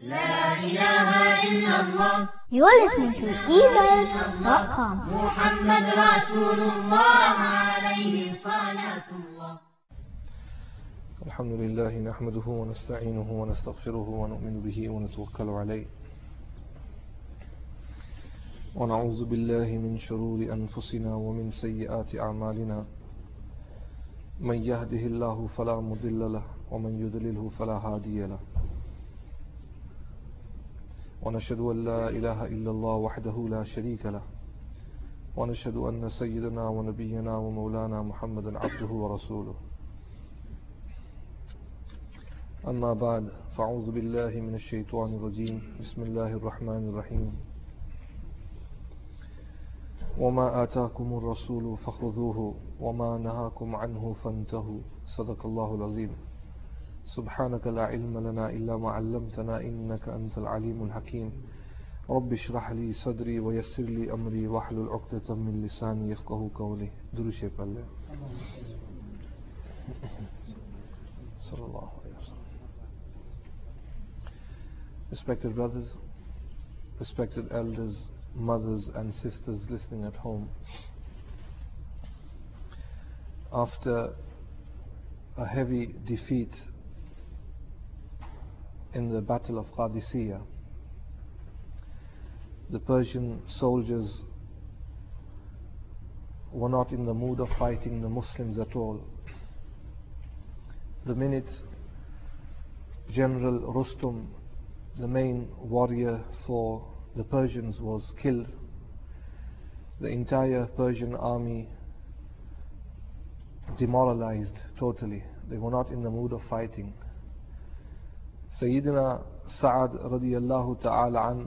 لا إله إلا الله. You are listening to eWorld.com. محمد رسول الله عليه صلاة الله. الحمد لله نحمده ونستعينه ونستغفره ونؤمن به ونتوكل عليه ونعوذ بالله من شرور أنفسنا ومن سيئات أعمالنا من يهده الله فلا مضل له ومن يضلله فلا هادي له ونشهد أن لا إله إلا الله وحده لا شريك له ونشهد أن سيدنا ونبينا ومولانا محمدا عبده ورسوله. أما بعد فأعوذ بالله من الشيطان الرجيم. بسم الله الرحمن الرحيم. وما آتاكم الرسول فخذوه وما نهاكم عنه فانتهوا. صدق الله العظيم. سبحانك لا علم لنا إلا ما علمتنا إنك أنت العليم الحكيم. رب اشرح لي صدري ويسر لي أمري واحلل عقدة من لساني يفقهوا قولي. درود شریف الله صلى الله عليه وسلم. Respected brothers, respected elders, mothers and sisters listening at home, after a heavy defeat in the Battle of Qadisiyah, the Persian soldiers were not in the mood of fighting the Muslims at all. The minute General Rustum, the main warrior for the Persians, was killed, the entire Persian army demoralized totally. They were not in the mood of fighting. Sayyidina Sa'ad radiyallahu ta'ala an,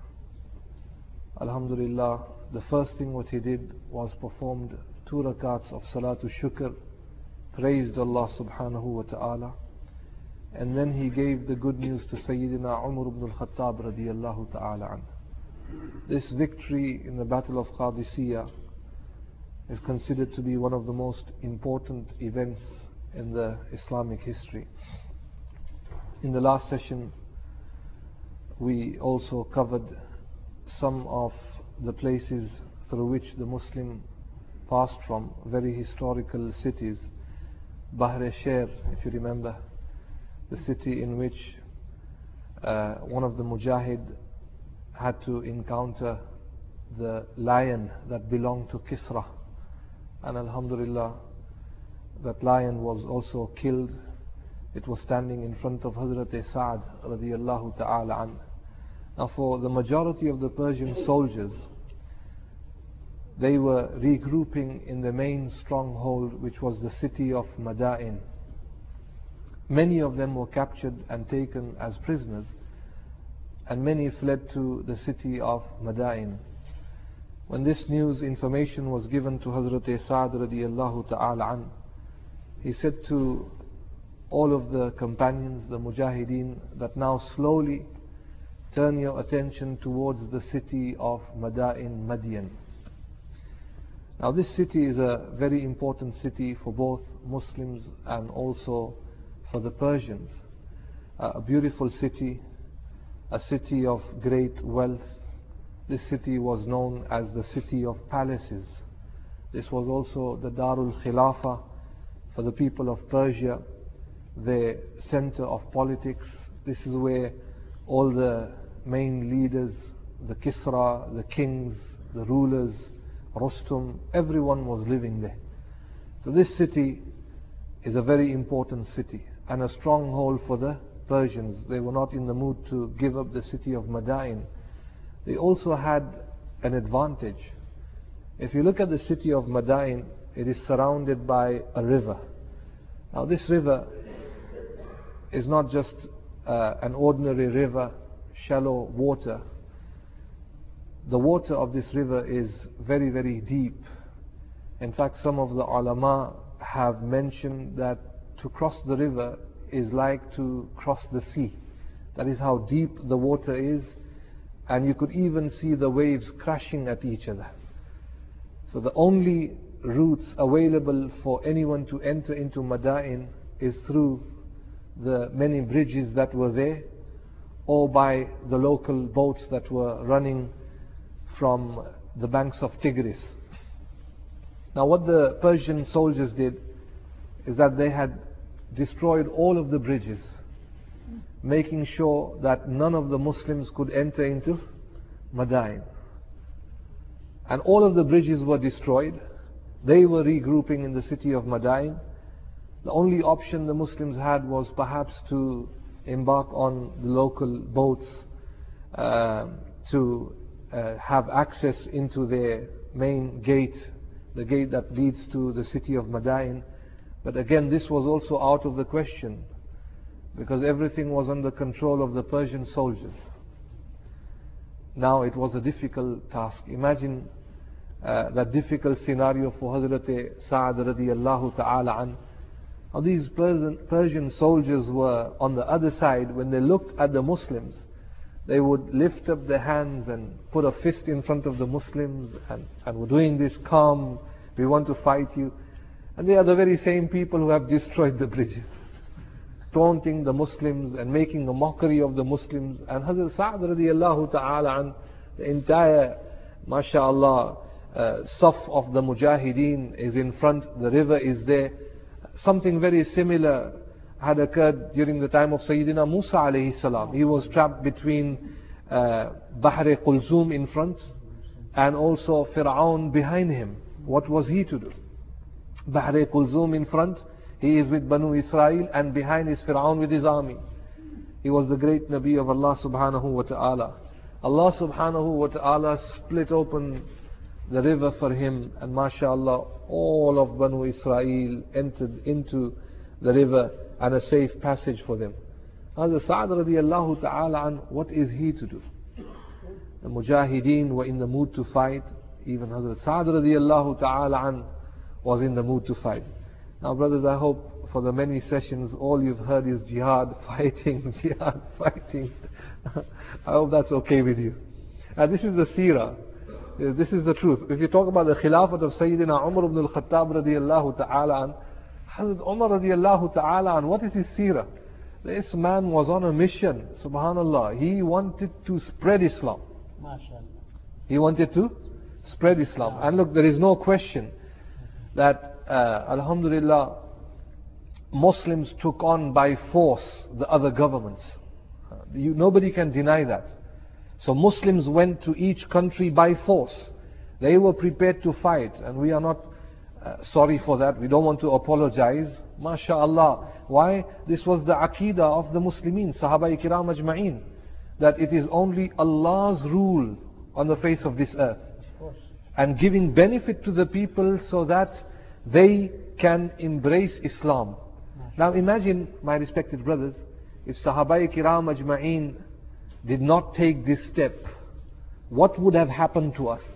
alhamdulillah, the first thing what he did was performed 2 rakats of Salatul Shukr, praised Allah subhanahu wa ta'ala, and then he gave the good news to Sayyidina Umar ibn al-Khattab radiyallahu ta'ala an. This victory in the Battle of Qadisiyah is considered to be one of the most important events in the Islamic history. In the last session, we also covered some of the places through which the Muslim passed from, very historical cities. Bahr-e-Sher, if you remember, the city in which one of the Mujahid had to encounter the lion that belonged to Kisra, and alhamdulillah, that lion was also killed. It was standing in front of Hazrat Sa'ad radiyallahu ta'ala an. Now, for the majority of the Persian soldiers, they were regrouping in the main stronghold, which was the city of Madain. Many of them were captured and taken as prisoners, and many fled to the city of Madain. When this information was given to Hazrat Sa'ad radiyallahu ta'ala an, he said to all of the companions, the Mujahideen, that now slowly turn your attention towards the city of Madain, Madian. Now, this city is a very important city for both Muslims and also for the Persians. A beautiful city, a city of great wealth. This city was known as the city of palaces. This was also the Darul Khilafah for the people of Persia, their center of politics. This is where all the main leaders, the Kisra, the kings, the rulers, Rustum, everyone was living there. So this city is a very important city and a stronghold for the Persians. They were not in the mood to give up the city of Madain. They also had an advantage. If you look at the city of Madain, it is surrounded by a river. Now, this river is not just an ordinary river, shallow water. The water of this river is very, very deep. In fact, some of the ulama have mentioned that to cross the river is like to cross the sea. That is how deep the water is, and you could even see the waves crashing at each other. So the only routes available for anyone to enter into Madain is through the many bridges that were there, or by the local boats that were running from the banks of Tigris. Now what the Persian soldiers did is that they had destroyed all of the bridges, making sure that none of the Muslims could enter into Madain. And all of the bridges were destroyed. They were regrouping in the city of Madain. The only option the Muslims had was perhaps to embark on the local boats to have access into their main gate, the gate that leads to the city of Madain. But again, this was also out of the question, because everything was under control of the Persian soldiers. Now it was a difficult task. Imagine that difficult scenario for Hazrat Sa'ad radiyallahu ta'ala an. Now these Persian soldiers were on the other side. When they looked at the Muslims, they would lift up their hands and put a fist in front of the Muslims and were doing this calm, we want to fight you. And they are the very same people who have destroyed the bridges, taunting the Muslims and making a mockery of the Muslims. And Hazrat Sa'ad radiyallahu ta'ala an, the entire, mashallah, saf of the Mujahideen is in front, the river is there. Something very similar had occurred during the time of Sayyidina Musa alayhi salam. He was trapped between Bahr Qulzum in front and also Fir'aun behind him. What was he to do? Bahr Qulzum in front, he is with Banu Israel, and behind is Fir'aun with his army. He was the great Nabi of Allah subhanahu wa ta'ala. Allah subhanahu wa ta'ala split open the river for him, and mashallah, all of Banu Israel entered into the river and a safe passage for them. Hazrat Sa'ad radiyallahu ta'ala an, what is he to do? The Mujahideen were in the mood to fight. Even Hazrat Sa'ad radiyallahu ta'ala an was in the mood to fight. Now brothers, I hope for the many sessions all you've heard is jihad, fighting, jihad, fighting. I hope that's okay with you. This is the seerah. This is the truth. If you talk about the Khilafat of Sayyidina Umar ibn al-Khattab radiyallahu ta'ala an, Hazrat Umar radiyallahu ta'ala an, what is his seerah? This man was on a mission, subhanallah. He wanted to spread Islam. He wanted to spread Islam. And look, there is no question that, alhamdulillah, Muslims took on by force the other governments. Nobody can deny that. So Muslims went to each country by force. They were prepared to fight, and we are not sorry for that. We don't want to apologize. MashaAllah. Why? This was the aqidah of the Muslimin, Sahaba Kiram Ajma'een, that it is only Allah's rule on the face of this earth, and giving benefit to the people so that they can embrace Islam. Now imagine, my respected brothers, if Sahaba Kiram Ajma'een did not take this step, what would have happened to us?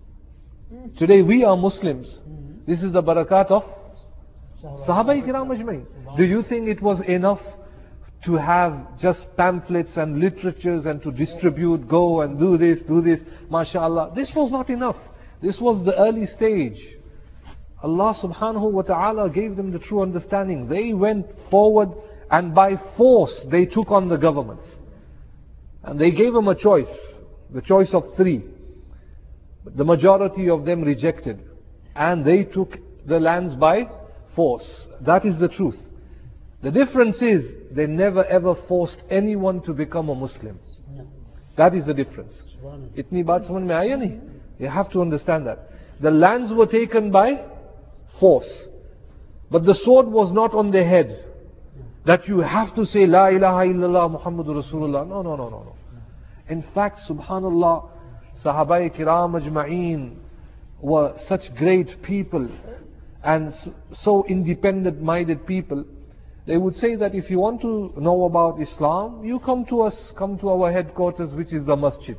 Today we are Muslims. This is the barakat of Sahaba Kiram Ajma'een. Do you think it was enough to have just pamphlets and literatures and to distribute, go and do this, mashallah? This was not enough. This was the early stage. Allah subhanahu wa ta'ala gave them the true understanding. They went forward and by force they took on the governments. And they gave them a choice, the choice of 3. The majority of them rejected. And they took the lands by force. That is the truth. The difference is, they never ever forced anyone to become a Muslim. That is the difference. Itni baat samajh mein aaya nahi? You have to understand that. The lands were taken by force. But the sword was not on their head, that you have to say La ilaha illallah Muhammadur Rasulullah. No. In fact, subhanallah, Sahabai Kiram Ajma'een were such great people and so independent minded people. They would say that if you want to know about Islam, you come to us, come to our headquarters, which is the masjid.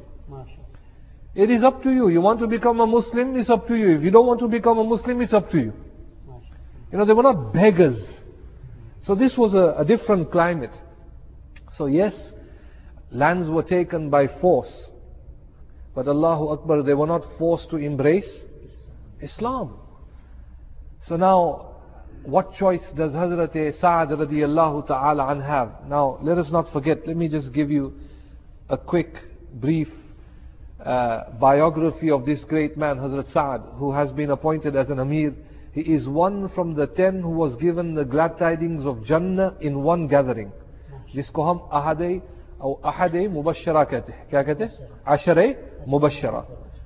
It is up to you. You want to become a Muslim, it's up to you. If you don't want to become a Muslim, it's up to you. You know, they were not beggars. So this was a different climate. So yes, lands were taken by force. But Allahu Akbar, they were not forced to embrace Islam. So now, what choice does Hazrat Sa'ad radiyallahu ta'ala an have? Now, let us not forget, let me just give you a quick, brief biography of this great man, Hazrat Sa'ad, who has been appointed as an Amir. He is one from the 10 who was given the glad tidings of Jannah in one gathering. जिसको हम अहद मुबश्शरा कहते हैं. क्या कहते हैं? अशरे मुबश्शरा.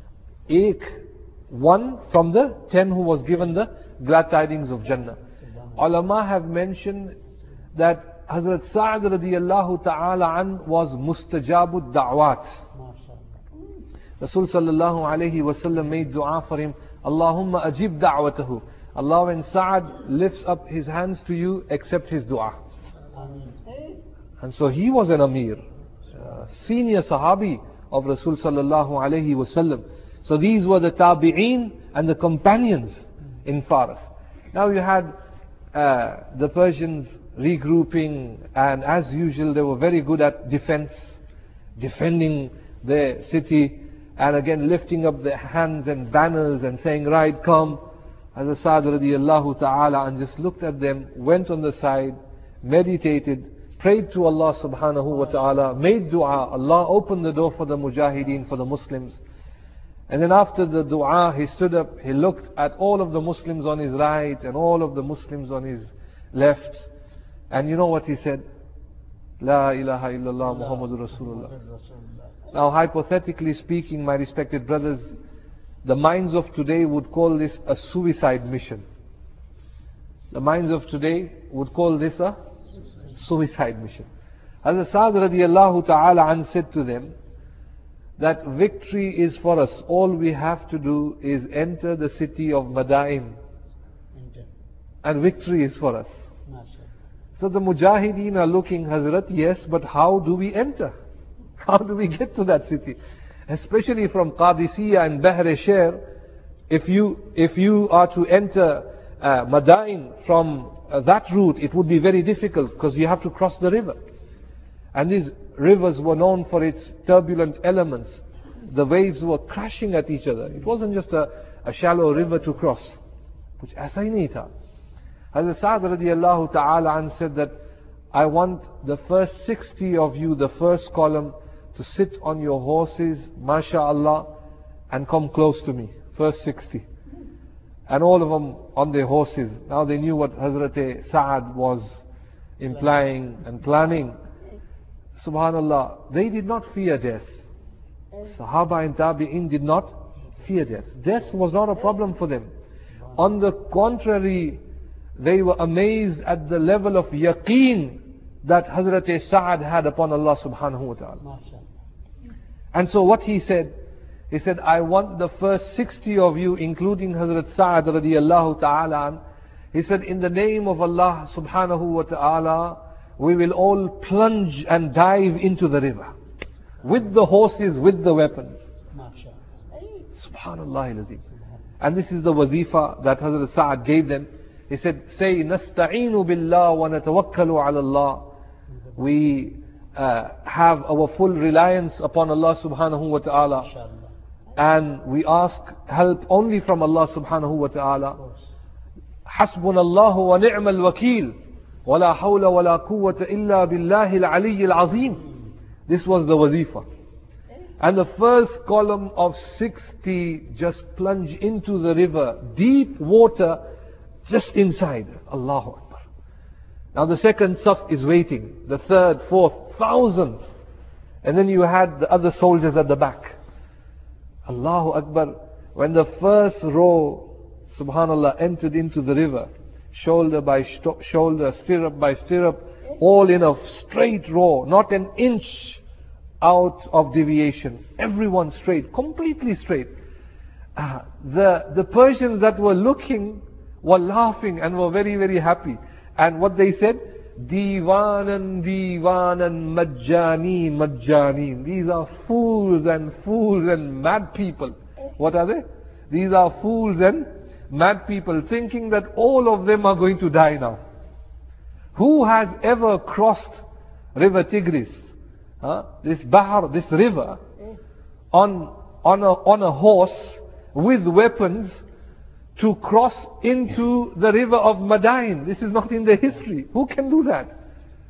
One from the 10 who was given the glad tidings of Jannah. Ulama have mentioned that Hazrat Sa'ad radiyallahu ta'ala an was mustajabud da'wat. Rasul sallallahu alayhi wasallam made dua for him. Allahumma ajib da'watahu. Allah, when Sa'ad lifts up his hands to you, accept his dua. And so he was an Amir, senior Sahabi of Rasul sallallahu alayhi wasallam. So these were the Tabi'een and the companions in Faras. Now you had the Persians regrouping, and as usual they were very good at defending their city, and again lifting up their hands and banners and saying, right, come. Hazrat Sa'ad radiyallahu ta'ala and just looked at them, went on the side, meditated, prayed to Allah subhanahu wa ta'ala, made dua. Allah opened the door for the mujahideen, for the Muslims. And then after the dua, he stood up, he looked at all of the Muslims on his right and all of the Muslims on his left. And you know what he said? La ilaha illallah Muhammadur Rasulullah. Now hypothetically speaking, my respected brothers, the minds of today would call this a suicide mission. The minds of today would call this a suicide mission. Hazrat Sa'ad radiyallahu ta'ala an said to them that victory is for us. All we have to do is enter the city of Madain, and victory is for us. So the mujahideen are looking, Hazrat, yes, but how do we enter? How do we get to that city? Especially from Qadisiyah and Bahr Sher, if you are to enter Madain from that route, it would be very difficult because you have to cross the river. And these rivers were known for its turbulent elements. The waves were crashing at each other. It wasn't just a shallow river to cross. Which aisa hi nahi tha. Hazrat Sa'ad radiyallahu ta'ala an said that I want the first 60 of you, the first column, to sit on your horses, masha'Allah, and come close to me. First 60. And all of them on their horses. Now they knew what Hazrat Sa'ad was implying and planning. Subhanallah, they did not fear death. Sahaba and Tabi'in did not fear death. Death was not a problem for them. On the contrary, they were amazed at the level of yaqeen that Hazrat Sa'ad had upon Allah subhanahu wa ta'ala. And so what he said, I want the first 60 of you, including Hazrat Sa'ad radiyallahu ta'ala, he said, in the name of Allah subhanahu wa ta'ala, we will all plunge and dive into the river. With the horses, with the weapons. Subhanallah al-Azim. And this is the wazifa that Hazrat Sa'ad gave them. He said, say, nasta'inu billah wa natawakkalu ala Allah. We have our full reliance upon Allah subhanahu wa ta'ala. And we ask help only from Allah subhanahu wa ta'ala. Hasbunallahu wa ni'mal wakeel. وَلَا حَوْلَ وَلَا قُوَّةَ إِلَّا بِاللَّهِ الْعَلِيِّ الْعَظِيمِ. This was the wazifa. And the first column of 60 just plunge into the river, deep water, just inside. Allahu Akbar. Now the second saf is waiting. The third, fourth, thousands. And then you had the other soldiers at the back. Allahu Akbar. When the first row, subhanallah, entered into the river, shoulder by shoulder, stirrup by stirrup, all in a straight row, not an inch out of deviation. Everyone straight, completely straight. The Persians that were looking were laughing and were very, very happy. And what they said, Divanan, Divanan, Majjaneen, Majjaneen. These are fools and mad people. What are they? These are fools and mad people, thinking that all of them are going to die now. Who has ever crossed River Tigris, this Bahar, this river, on a horse with weapons to cross into the river of Madain? This is not in the history. Who can do that?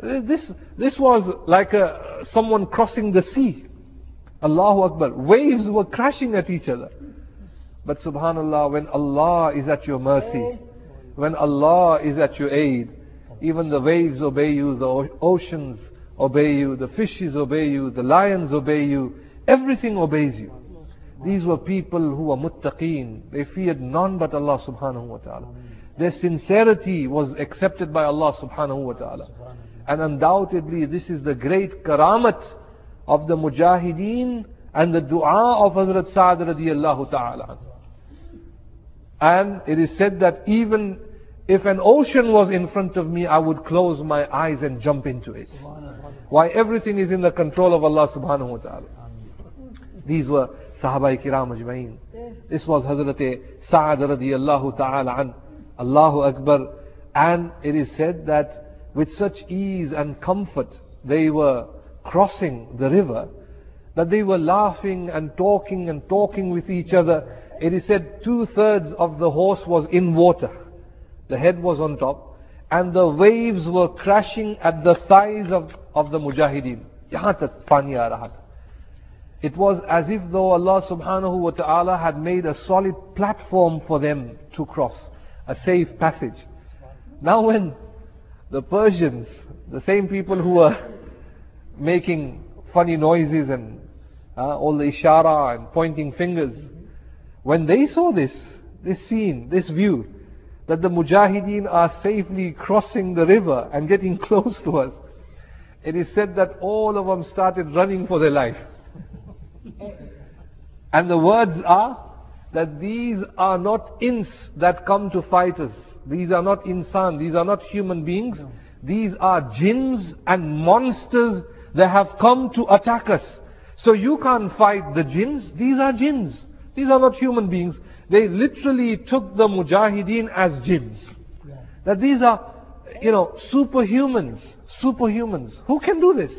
This was like someone crossing the sea. Allahu Akbar. Waves were crashing at each other. But subhanallah, when Allah is at your mercy, when Allah is at your aid, even the waves obey you, the oceans obey you, the fishes obey you, the lions obey you, everything obeys you. These were people who were muttaqeen. They feared none but Allah subhanahu wa ta'ala. Their sincerity was accepted by Allah subhanahu wa ta'ala. And undoubtedly this is the great karamat of the mujahideen and the dua of Hazrat Sa'd radiyallahu ta'ala. And it is said that even if an ocean was in front of me, I would close my eyes and jump into it. Why? Everything is in the control of Allah subhanahu wa ta'ala. These were Sahaba Kiram Ajma'een. This was Hazrat Sa'd radiyallahu ta'ala an. Allahu Akbar. And it is said that with such ease and comfort they were crossing the river, that they were laughing and talking with each other. It is said 2/3 of the horse was in water. The head was on top, and the waves were crashing at the thighs of the mujahideen. Yahan tak pani aa raha tha. It was as if though Allah subhanahu wa ta'ala had made a solid platform for them to cross, a safe passage. Now when the Persians, the same people who were making funny noises and all the ishara and pointing fingers, when they saw this scene, this view, that the mujahideen are safely crossing the river and getting close to us, it is said that all of them started running for their life. And the words are that these are not ins that come to fight us. These are not insan, these are not human beings. These are jinns and monsters that have come to attack us. So you can't fight the jinns. These are jinns. These are not human beings. They literally took the mujahideen as jinns. That these are, superhumans. Who can do this?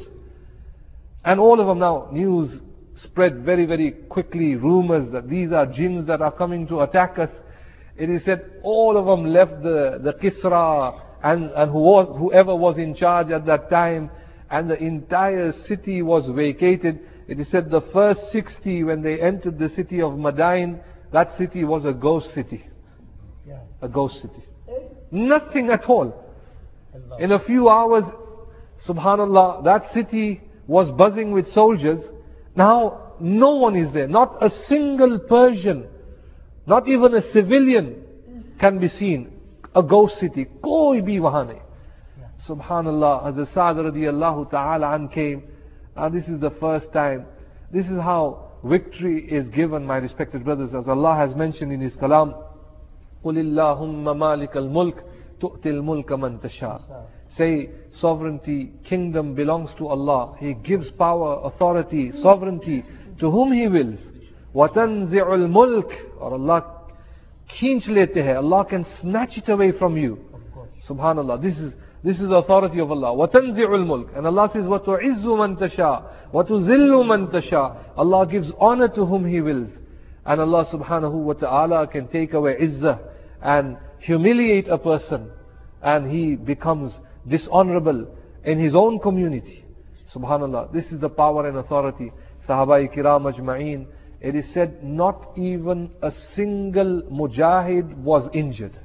And all of them now, news spread very, very quickly, rumors that these are jinns that are coming to attack us. It is said all of them left the Kisra and whoever was in charge at that time, and the entire city was vacated. It is said the first 60, when they entered the city of Madain, that city was a ghost city. A ghost city. Nothing at all. In a few hours, subhanallah, that city was buzzing with soldiers. Now, no one is there. Not a single Persian, not even a civilian can be seen. A ghost city. Koi bhi wahan nahi. Subhanallah, Hazrat Sa'd radiyallahu ta'ala an came. And this is the first time. This is how victory is given, my respected brothers. As Allah has mentioned in His Kalam, قُلِ اللَّهُمَّ مَالِكَ الْمُلْكِ تُؤْتِ الْمُلْكَ مَنْ تَشَاءُ. Say, sovereignty, kingdom belongs to Allah. He gives power, authority, sovereignty to whom He wills. وَتَنْزِعُ الْمُلْكِ. Or Allah khinch lete hai. Allah can snatch it away from you. Subhanallah. This is the authority of Allah. وَتَنْزِعُ الْمُلْكِ. And Allah says, وَتُعِزُّ مَنْ تَشَاءُ وَتُذِلُّ مَنْ تَشَاءُ. Allah gives honor to whom He wills. And Allah subhanahu wa ta'ala can take away izzah and humiliate a person, and he becomes dishonorable in his own community. Subhanallah. This is the power and authority. Sahaba Kiram Ajma'een. It is said not even a single mujahid was injured.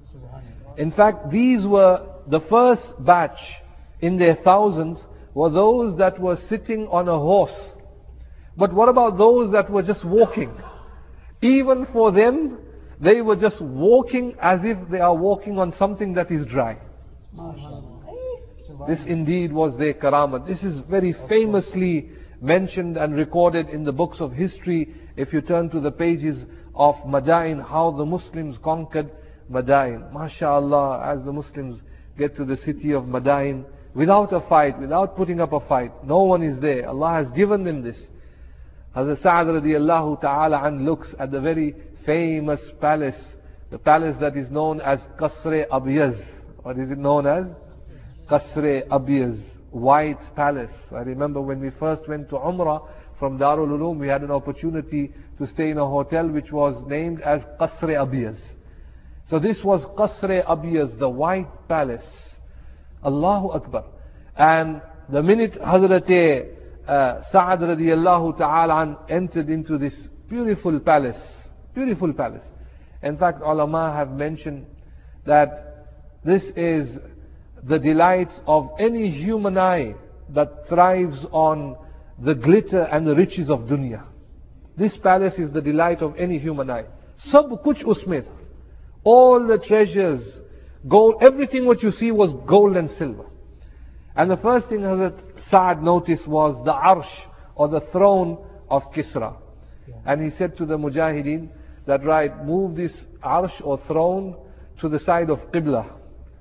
In fact, these were the first batch in their thousands, were those that were sitting on a horse. But what about those that were just walking? Even for them, they were just walking as if they are walking on something that is dry. This indeed was their karamat. This is very famously mentioned and recorded in the books of history. If you turn to the pages of Madain, how the Muslims conquered Madain. MashaAllah, as the Muslims get to the city of Madain, without a fight, without putting up a fight, no one is there. Allah has given them this. Hazrat Sa'd radiyallahu ta'ala an looks at the very famous palace, the palace that is known as Qasr-e Abyaz. What is it known as? Qasr-e Abyaz, White Palace. I remember when we first went to Umrah from Darul Uloom, we had an opportunity to stay in a hotel which was named as Qasr-e Abyaz. So this was Qasr-e Abyaz, the White Palace. Allahu Akbar. And the minute Hazrat Sa'ad radiallahu ta'ala entered into this beautiful palace, in fact, ulama have mentioned that this is the delight of any human eye that thrives on the glitter and the riches of dunya. This palace is the delight of any human eye. Sab kuch usme tha. All the treasures, gold, everything what you see was gold and silver. And the first thing Hazrat Sa'ad noticed was the arsh, or the throne of Kisra. And he said to the Mujahideen that, right, move this arsh or throne to the side of Qibla.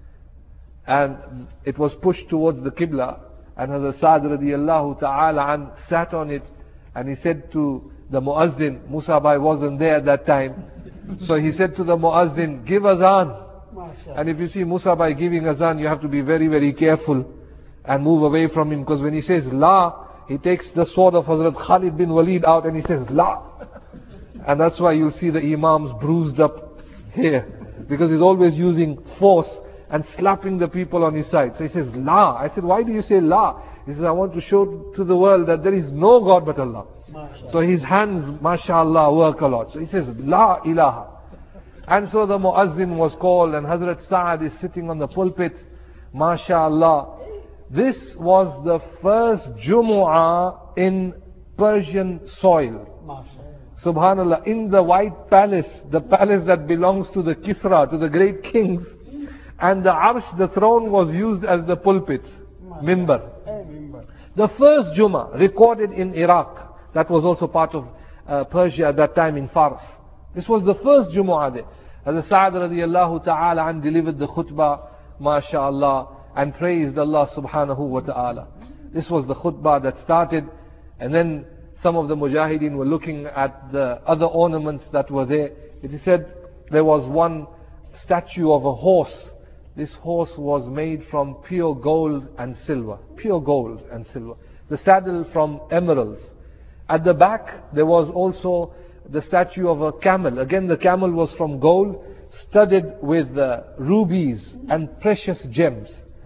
And it was pushed towards the Qibla. And Hazrat Sa'ad radiallahu ta'ala sat on it. And he said to the Muazzin, Musa Bhai wasn't there at that time. So he said to the Muazzin, give azan. And if you see Musa Bhai giving azan, you have to be very, very careful and move away from him. Because when he says La, he takes the sword of Hazrat Khalid bin Walid out and he says La. And that's why you'll see the Imams bruised up here. Because he's always using force and slapping the people on his side. So he says La. I said, why do you say La? He says, I want to show to the world that there is no God but Allah. So his hands, mashallah, work a lot. So he says, La ilaha. And so the Muazzin was called and Hazrat Sa'ad is sitting on the pulpit. Mashallah. This was the first Jumu'ah in Persian soil. Subhanallah. In the White Palace, the palace that belongs to the Kisra, to the great kings. And the arsh, the throne, was used as the pulpit. Mimbar. The first Jummah recorded in Iraq. That was also part of Persia at that time in Fars. This was the first Jumu'ah there. As Sa'ad radiallahu ta'ala delivered the khutbah, mashallah, and praised Allah subhanahu wa ta'ala. This was the khutbah that started, and then some of the Mujahideen were looking at the other ornaments that were there. It is said there was one statue of a horse. This horse was made from pure gold and silver. Pure gold and silver. The saddle from emeralds. At the back there was also the statue of a camel. Again, the camel was from gold, studded with rubies and precious gems.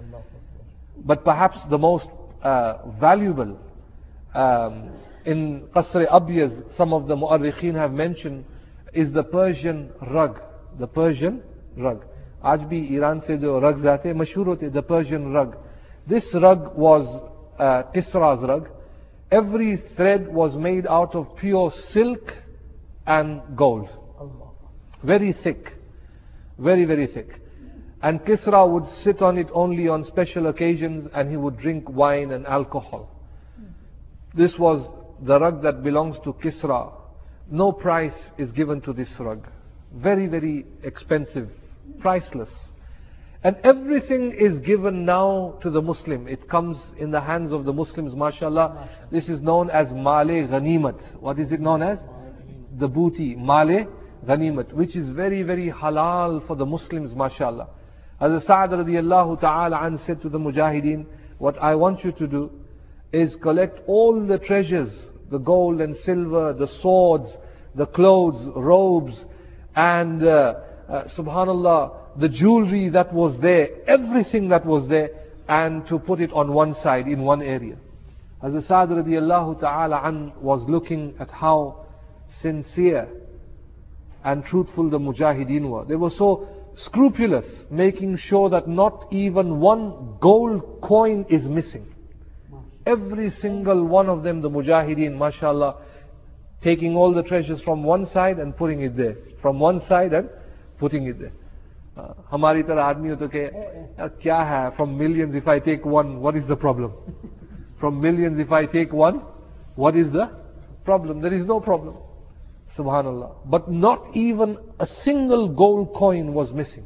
But perhaps the most valuable in Qasr Abyaz, some of the Mu'arrikheen have mentioned, is the Persian rug. The Persian rug. Aaj bhi Iran se jo rugs aate mashhoor hote, the Persian rug. This rug was Kisra's rug. Every thread was made out of pure silk and gold. Very thick. Very, very thick. And Kisra would sit on it only on special occasions, and he would drink wine and alcohol. This was the rug that belongs to Kisra. No price is given to this rug. Very, very expensive. Priceless. And everything is given now to the Muslim. It comes in the hands of the Muslims, mashallah. This is known as Male Ghanimat. What is it known as? The booty, Male Ghanimat, which is very, very halal for the Muslims, mashallah. As Sa'ad radiallahu ta'ala said to the Mujahideen, what I want you to do is collect all the treasures, the gold and silver, the swords, the clothes, robes, and subhanallah, the jewelry that was there, everything that was there, and to put it on one side, in one area. As Sa'ad radiallahu ta'ala was looking at how sincere and truthful the Mujahideen were. They were so scrupulous, making sure that not even one gold coin is missing. Every single one of them, the Mujahideen, mashallah, taking all the treasures from one side and putting it there. From one side and putting it there. हमारी तरह आदमी हो तो क्या है, from millions if I take one, what is the problem? From millions if I take one, what is the problem? There is no problem. Subhanallah. But not even a single gold coin was missing.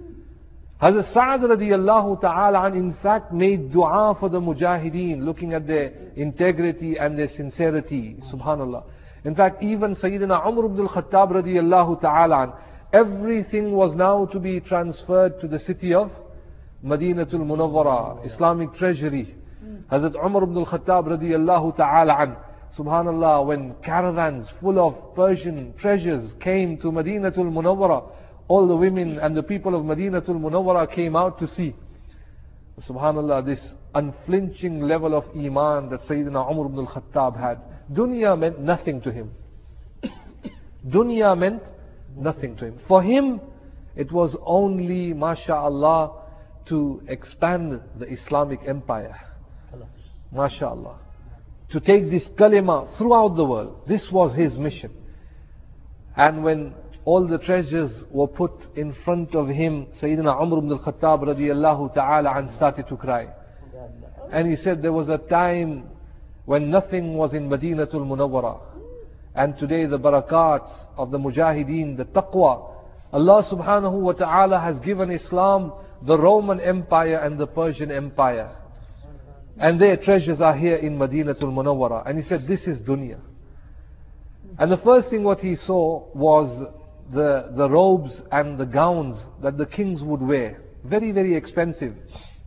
Hazrat Sa'ad radiallahu ta'ala in fact made dua for the Mujahideen, looking at their integrity and their sincerity. Subhanallah. In fact, even Sayyidina Umar ibn al-Khattab radiallahu ta'ala, everything was now to be transferred to the city of Madinatul Munawwara, Islamic treasury. Hazrat Umar ibn al-Khattab radiallahu ta'ala, subhanallah, when caravans full of Persian treasures came to Madinatul Munawwara, all the women and the people of Madinatul Munawwara came out to see. Subhanallah, this unflinching level of iman that Sayyidina Umar ibn al-Khattab had. Dunya meant nothing to him. Dunya meant nothing to him. For him, it was only, masha'Allah, to expand the Islamic empire. MashaAllah. To take this kalima throughout the world. This was his mission. And when all the treasures were put in front of him, Sayyidina Umar ibn al-Khattab radiyallahu ta'ala and started to cry. And he said there was a time when nothing was in Madinatul Munawwara. And today the barakat of the mujahideen, the taqwa, Allah subhanahu wa ta'ala has given Islam the Roman Empire and the Persian Empire. And their treasures are here in Madinatul Munawwara. And he said, this is dunya. And the first thing what he saw was the robes and the gowns that the kings would wear. Very, very expensive.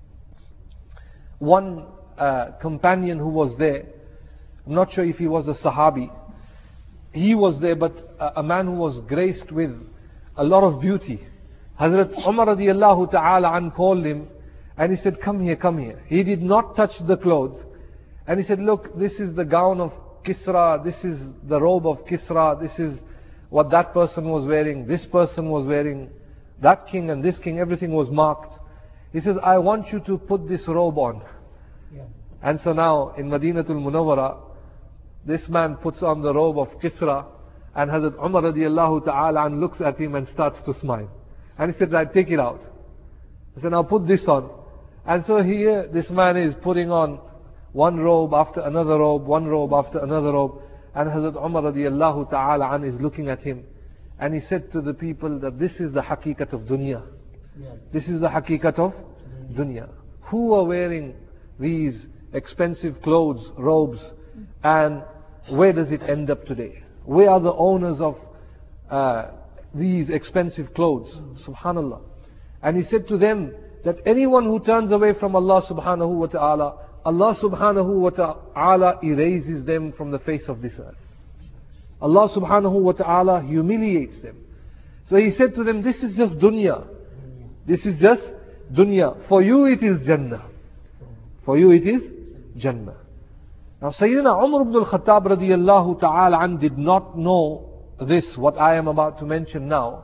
One companion who was there, I'm not sure if he was a Sahabi, he was there, but a man who was graced with a lot of beauty. Hazrat Umar radiyallahu ta'ala an called him and he said, come here, come here. He did not touch the clothes. And he said, look, this is the gown of Kisra, this is the robe of Kisra, this is what that person was wearing, this person was wearing, that king and this king, everything was marked. He says, I want you to put this robe on. And so now in Madinatul Munawwara, this man puts on the robe of Kisra, and Hazrat Umar radiyallahu ta'ala and looks at him and starts to smile. And he said, right, take it out. He said, now put this on. And so here, this man is putting on one robe after another robe, one robe after another robe. And Hazrat Umar radiyallahu ta'ala an is looking at him. And he said to the people that this is the haqiqat of dunya. This is the haqiqat of dunya. Who are wearing these expensive clothes, robes, and where does it end up today? Where are the owners of these expensive clothes? Subhanallah. And he said to them that anyone who turns away from Allah subhanahu wa ta'ala, Allah subhanahu wa ta'ala erases them from the face of this earth. Allah subhanahu wa ta'ala humiliates them. So he said to them, this is just dunya. This is just dunya. For you it is Jannah. For you it is Jannah. Now Sayyidina Umar ibn al-Khattab radiyallahu ta'ala an did not know this, what I am about to mention now.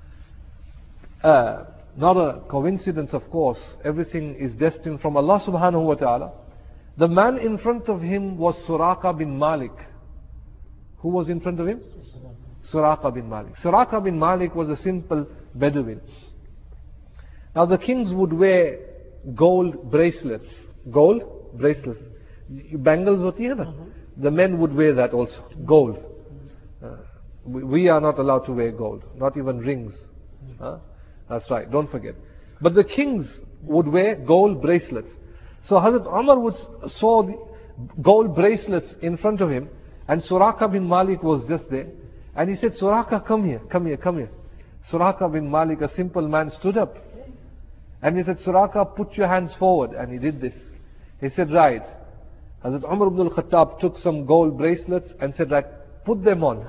Not a coincidence, of course. Everything is destined from Allah subhanahu wa ta'ala. The man in front of him was Suraka bin Malik. Who was in front of him? Suraka bin Malik. Suraka bin Malik was a simple Bedouin. Now the kings would wear gold bracelets. Gold bracelets. Bangles hoti hai na? The men would wear that also. Gold. We are not allowed to wear gold. Not even rings. That's right, don't forget. But the kings would wear gold bracelets. So Hazrat Umar saw the gold bracelets in front of him, and Suraka bin Malik was just there. And he said, Suraka, come here, come here, come here. Suraka bin Malik, a simple man, stood up. And he said, Suraka, put your hands forward. And he did this. He said, right. Hazrat Umar ibn al-Khattab took some gold bracelets and said, right, put them on.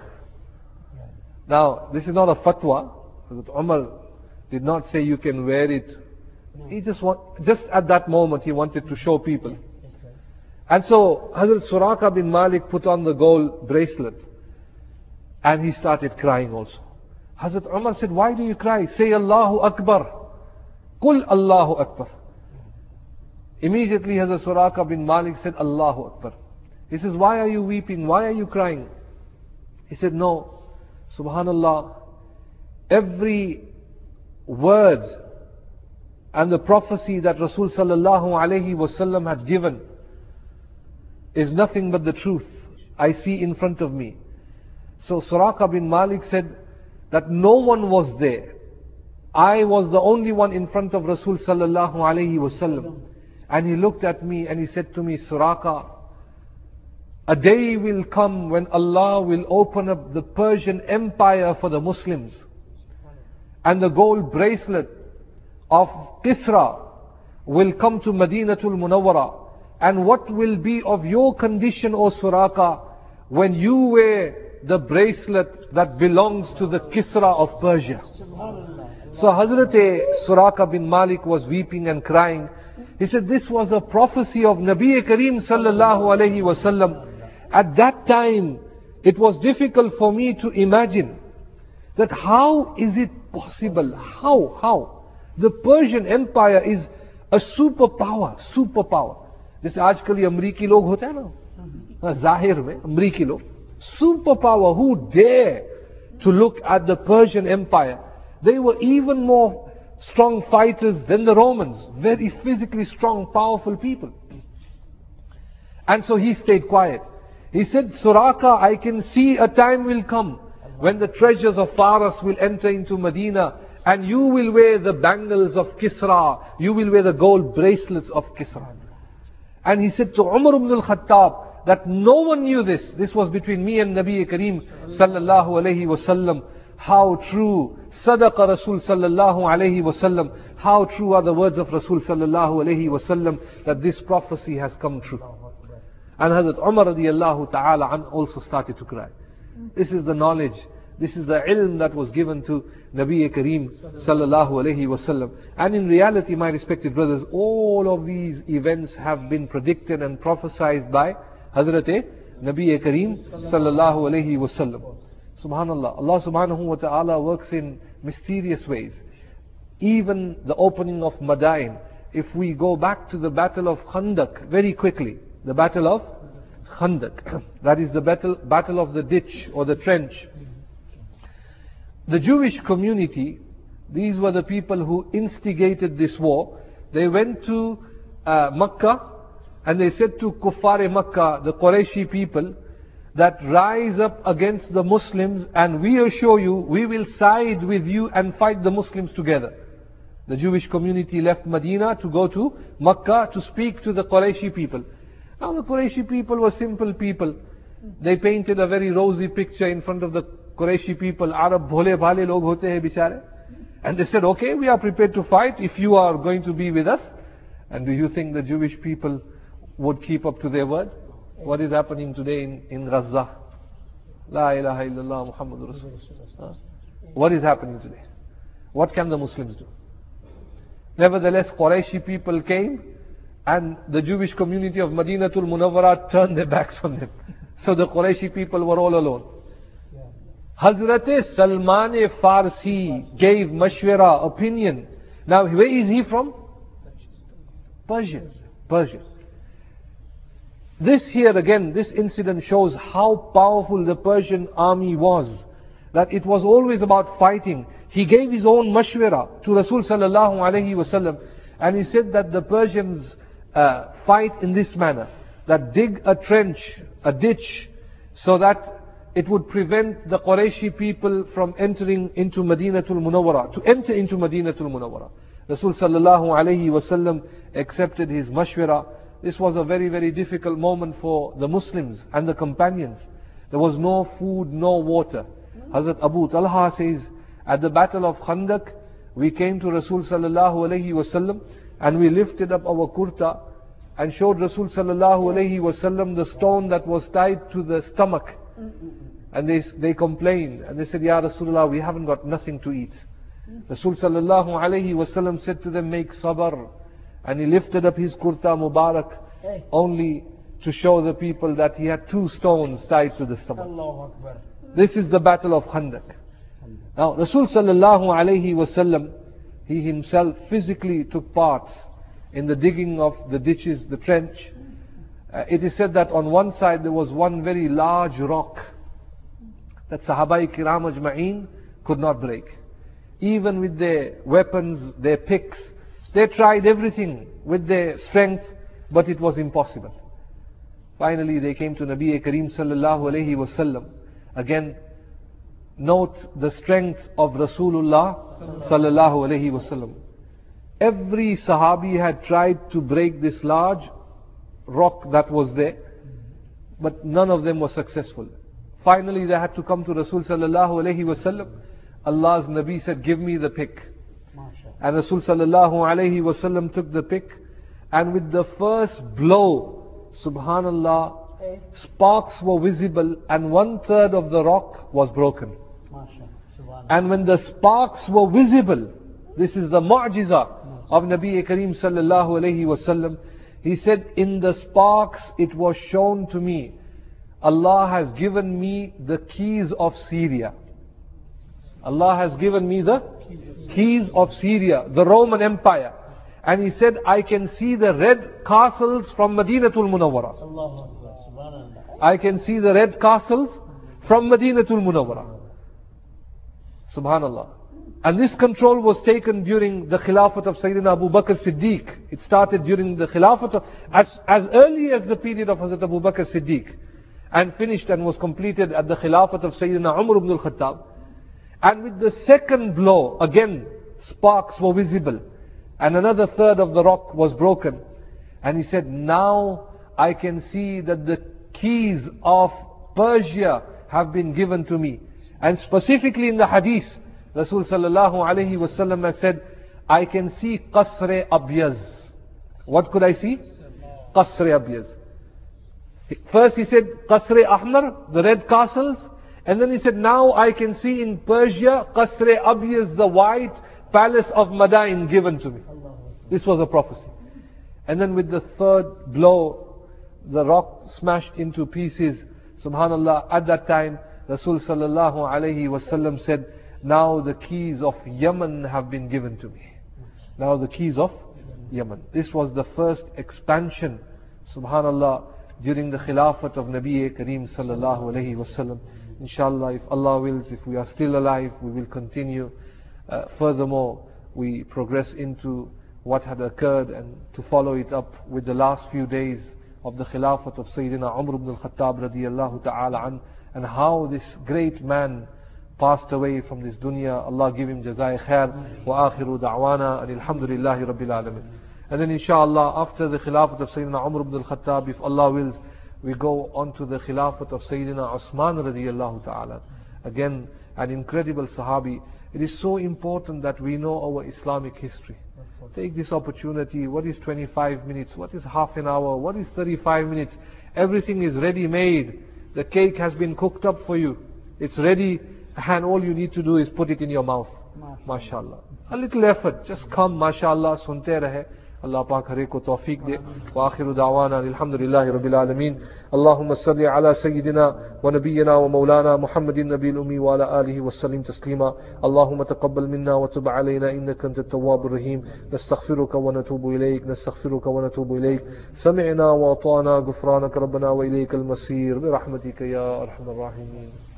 Now, this is not a fatwa. Hazrat Umar did not say you can wear it. He just at that moment he wanted to show people. And so Hazrat Suraka bin Malik put on the gold bracelet and he started crying also. Hazrat Umar said, why do you cry? Say Allahu Akbar. Qul Allahu Akbar. Immediately Hazrat Suraka bin Malik said, Allahu Akbar. He says, why are you weeping? Why are you crying? He said, no, Subhanallah, every word and the prophecy that Rasul sallallahu alayhi wasallam had given is nothing but the truth I see in front of me. So Suraka bin Malik said that no one was there. I was the only one in front of Rasul sallallahu alayhi wasallam. And he looked at me and he said to me, Suraka, a day will come when Allah will open up the Persian Empire for the Muslims. And the gold bracelet of Kisra will come to Madinatul Munawwara. And what will be of your condition, O Suraka, when you wear the bracelet that belongs to the Kisra of Persia? So Hazrat Suraka bin Malik was weeping and crying. He said this was a prophecy of Nabi Kareem sallallahu alayhi wasallam. At that time, it was difficult for me to imagine that how is it possible? How? The Persian Empire is a superpower. जैसे आजकल ये अमरीकी लोग होते हैं ना, जाहिर में अमरीकी लोग, superpower, who dare to look at the Persian Empire. They were even more strong fighters than the Romans, very physically strong, powerful people. And so he stayed quiet. He said, Suraka, I can see a time will come when the treasures of Faras will enter into Medina, and you will wear the bangles of Kisra, you will wear the gold bracelets of Kisra. And he said to Umar ibn al-Khattab that no one knew this. This was between me and Nabi Kareem sallallahu alayhi wasallam. How true, Sadaqa Rasul sallallahu alayhi wasallam. How true are the words of Rasul sallallahu alayhi wasallam that this prophecy has come true. And Hazrat Umar radiyallahu ta'ala an also started to cry. This is the knowledge, this is the ilm that was given to Nabi Kareem sallallahu alayhi wasallam. And in reality, my respected brothers, all of these events have been predicted and prophesied by Hazrat Nabi Kareem sallallahu alayhi wasallam. Subhanallah, Allah subhanahu wa ta'ala works in mysterious ways. Even the opening of Madain, if we go back to the battle of Khandak very quickly, the battle of Khandak, that is the battle of the ditch or the trench. The Jewish community, these were the people who instigated this war. They went to Makkah and they said to Kuffar Makkah, the Qurayshi people, that rise up against the Muslims and we assure you, we will side with you and fight the Muslims together. The Jewish community left Medina to go to Makkah to speak to the Qurayshi people. Now the Qurayshi people were simple people. They painted a very rosy picture in front of the Qurayshi people. Arab bhole bhale log hote hai bichare. And they said, okay, we are prepared to fight if you are going to be with us. And do you think the Jewish people would keep up to their word? What is happening today in Gaza? La ilaha illallah Muhammadur Rasulullah. What is happening today? What can the Muslims do? Nevertheless, Qurayshi people came and the Jewish community of Madinatul Munawwara turned their backs on them. So the Qurayshi people were all alone. Hazrat Salman Farsi gave mashwara, opinion. Now where is he from? Persia. This here again, this incident shows how powerful the Persian army was. That it was always about fighting. He gave his own mashwara to Rasul sallallahu alayhi wasallam, and he said that the Persians fight in this manner, that dig a trench, a ditch, so that it would prevent the Qurayshi people from entering into Madinatul Munawwara, to enter into Madinatul Munawwara. Rasul sallallahu alayhi wasallam accepted his mashwara. This was a very, very difficult moment for the Muslims and the companions. There was no food, no water. Hazrat Abu Talha says, at the battle of Khandak, we came to Rasul sallallahu alayhi wasallam and we lifted up our kurta and showed Rasul sallallahu alayhi wasallam the stone that was tied to the stomach. And they complained and they said, Ya Rasulullah, we haven't got nothing to eat. Rasul sallallahu alayhi wasallam said to them, make sabr. And he lifted up his kurta Mubarak only to show the people that he had 2 stones tied to the stomach. This is the battle of Khandak. Now Rasul sallallahu alayhi wasallam, he himself physically took part in the digging of the ditches, the trench. It is said that on one side there was one very large rock that Sahabai Kiram Ajma'een could not break. Even with their weapons, their picks, they tried everything with their strength, but it was impossible. Finally they came to Nabi Kareem sallallahu alayhi wasallam. Again, note the strength of Rasulullah sallallahu alayhi wasallam. Every Sahabi had tried to break this large rock that was there, but none of them was successful. Finally they had to come to Rasul sallallahu alayhi wasallam. Allah's Nabi said, give me the pick. And Rasul sallallahu alayhi wasallam took the pick, and with the first blow, subhanallah, sparks were visible and 1/3 of the rock was broken. And when the sparks were visible, This is the mu'jiza of Nabi Kareem sallallahu alayhi wasallam. He said, in the sparks it was shown to me, Allah has given me the keys of Syria. Allah has given me the keys of Syria, the Roman Empire. And he said, I can see the red castles from Madinatul Munawwara. I can see the red castles from Madinatul Munawwara. Subhanallah. And this control was taken during the Khilafat of Sayyidina Abu Bakr Siddiq. It started during the Khilafat of, as early as the period of Hazrat Abu Bakr Siddiq, and finished and was completed at the Khilafat of Sayyidina Umar ibn al-Khattab. And with the second blow, again, sparks were visible. And another third of the rock was broken. And he said, now I can see that the keys of Persia have been given to me. And specifically in the hadith, Rasul sallallahu alayhi wasallam has said, I can see Qasr Abyaz. What could I see? Qasr Abyaz. First he said Qasr Ahmar, the red castles. And then he said, now I can see in Persia Qasr Abyaz, the white palace of Madain given to me. This was a prophecy. And then with the third blow, the rock smashed into pieces. Subhanallah, at that time Rasul sallallahu alayhi wasallam said, now the keys of Yemen have been given to me. Now the keys of Yemen. This was the first expansion, subhanallah, during the Khilafat of Nabi Kareem sallallahu alayhi wasallam. Inshallah, if Allah wills, if we are still alive, we will continue. Furthermore, we progress into what had occurred and to follow it up with the last few days of the Khilafat of Sayyidina Umar ibn al-Khattab radiyallahu ta'ala an, and how this great man passed away from this dunya. Allah give him jazai khair, wa akhiru da'wana, and alhamdulillahi rabbil alamin. And then inshallah, after the Khilafat of Sayyidina Umar ibn al-Khattab, if Allah wills, we go on to the Khilafat of Sayyidina Usman radiyallahu ta'ala. Again, an incredible Sahabi. It is so important that we know our Islamic history. Take this opportunity. What is 25 minutes? What is half an hour? What is 35 minutes? Everything is ready made. The cake has been cooked up for you. It's ready, and all you need to do is put it in your mouth. MashaAllah. A little effort. Just come, MashaAllah, sunte rahe. Allah Pak hare ko tawfiq de. Wa akhiru da'wana alhamdulillahi rabbil alameen. Allahumma salli ala sayyidina wa nabiyyina wa maulana Muhammadin nabiyil ummi wa ala alihi wa sallim taslima. Allahumma taqabbal minna wa tub alayna innaka antat tawwabur rahim. Nastaghfiruka wa natubu ilayk. Nastaghfiruka wa natubu ilayk. Sami'na wa ata'na ghufranaka rabbana wa ilayka al-masir bi rahmatika ya arhamar rahimin.